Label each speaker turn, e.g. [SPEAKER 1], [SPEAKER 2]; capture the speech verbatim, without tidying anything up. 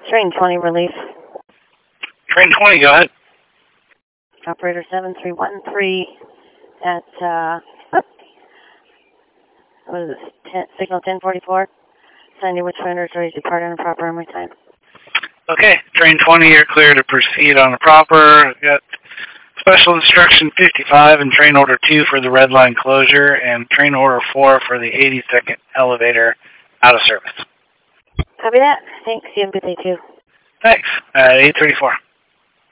[SPEAKER 1] Train twenty, relief.
[SPEAKER 2] Train twenty, go ahead.
[SPEAKER 1] Operator seven three one three at, uh, what is this, ten, signal ten forty-four. Send you which vendor is ready to depart on a proper runway time.
[SPEAKER 2] Okay, Train twenty, you're clear to proceed on the proper. Got special instruction fifty-five and train order two for the red line closure and train order four for the eighty-second elevator out of service.
[SPEAKER 1] Copy that. Thanks. You have a good day, too.
[SPEAKER 2] Thanks. At eight thirty-four.